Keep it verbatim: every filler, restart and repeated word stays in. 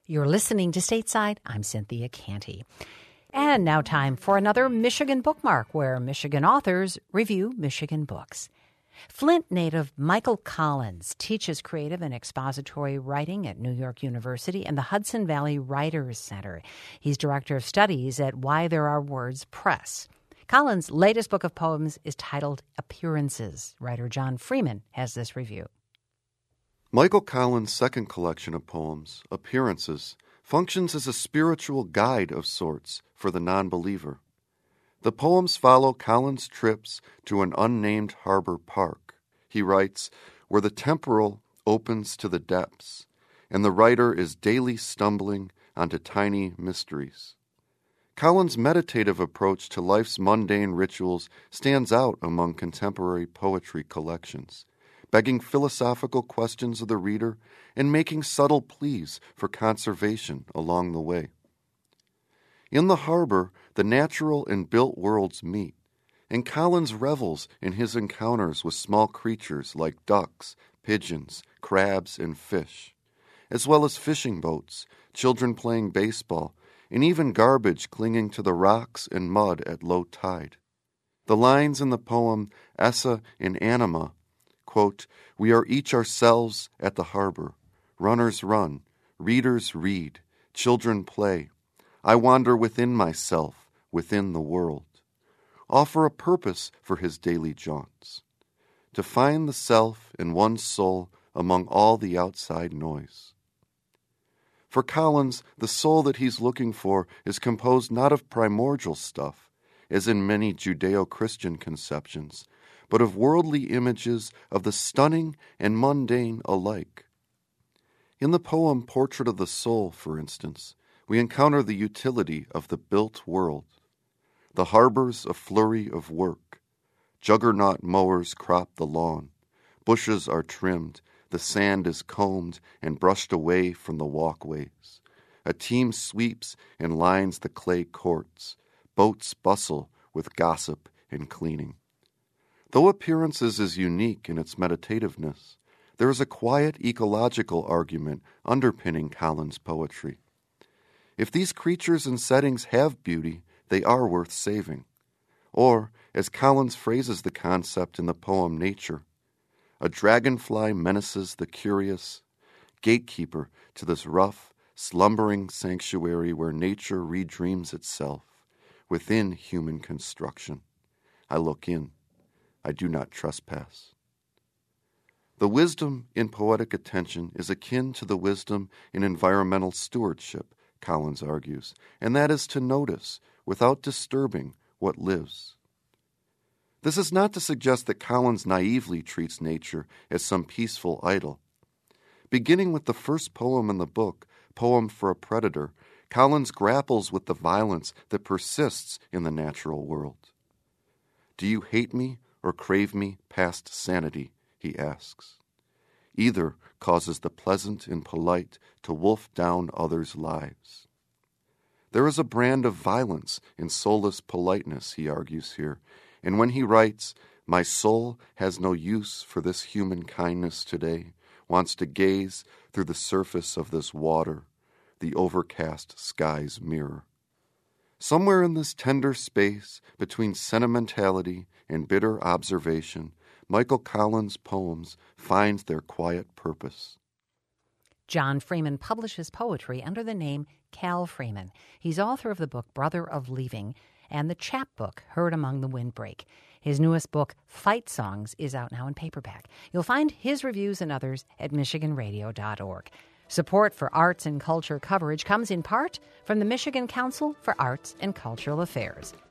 You're listening to Stateside. I'm Cynthia Canty. And now time for another Michigan Bookmark, where Michigan authors review Michigan books. Flint native Michael Collins teaches creative and expository writing at New York University and the Hudson Valley Writers Center. He's director of studies at Why There Are Words Press. Collins' latest book of poems is titled Appearances. Writer John Freeman has this review. Michael Collins' second collection of poems, Appearances, functions as a spiritual guide of sorts for the non-believer. The poems follow Collins' trips to an unnamed harbor park. He writes, where the temporal opens to the depths, and the writer is daily stumbling onto tiny mysteries. Collins' meditative approach to life's mundane rituals stands out among contemporary poetry collections, begging philosophical questions of the reader and making subtle pleas for conservation along the way. In the harbor, the natural and built worlds meet, and Collins revels in his encounters with small creatures like ducks, pigeons, crabs, and fish, as well as fishing boats, children playing baseball, and even garbage clinging to the rocks and mud at low tide. The lines in the poem Essa in Anima, quote, we are each ourselves at the harbor. Runners run, readers read, children play. I wander within myself, within the world. Offer a purpose for his daily jaunts. To find the self in one's soul among all the outside noise. For Collins, the soul that he's looking for is composed not of primordial stuff, as in many Judeo-Christian conceptions, but of worldly images of the stunning and mundane alike. In the poem Portrait of the Soul, for instance, we encounter the utility of the built world. The harbor's a flurry of work. Juggernaut mowers crop the lawn. Bushes are trimmed. The sand is combed and brushed away from the walkways. A team sweeps and lines the clay courts. Boats bustle with gossip and cleaning. Though Appearances is unique in its meditativeness, there is a quiet ecological argument underpinning Collins' poetry. If these creatures and settings have beauty, they are worth saving. Or, as Collins phrases the concept in the poem Nature, a dragonfly menaces the curious, gatekeeper to this rough, slumbering sanctuary where nature redreams itself within human construction. I look in. I do not trespass. The wisdom in poetic attention is akin to the wisdom in environmental stewardship, Collins argues, and that is to notice, without disturbing, what lives. This is not to suggest that Collins naively treats nature as some peaceful idol. Beginning with the first poem in the book, Poem for a Predator, Collins grapples with the violence that persists in the natural world. Do you hate me or crave me past sanity, he asks. Either causes the pleasant and polite to wolf down others' lives. There is a brand of violence in soulless politeness, he argues here, and when he writes, my soul has no use for this human kindness today, wants to gaze through the surface of this water, the overcast sky's mirror. Somewhere in this tender space between sentimentality and bitter observation, Michael Collins' poems find their quiet purpose. John Freeman publishes poetry under the name Cal Freeman. He's author of the book Brother of Leaving and the chapbook Heard Among the Windbreak. His newest book, Fight Songs, is out now in paperback. You'll find his reviews and others at michigan radio dot org. Support for arts and culture coverage comes in part from the Michigan Council for Arts and Cultural Affairs.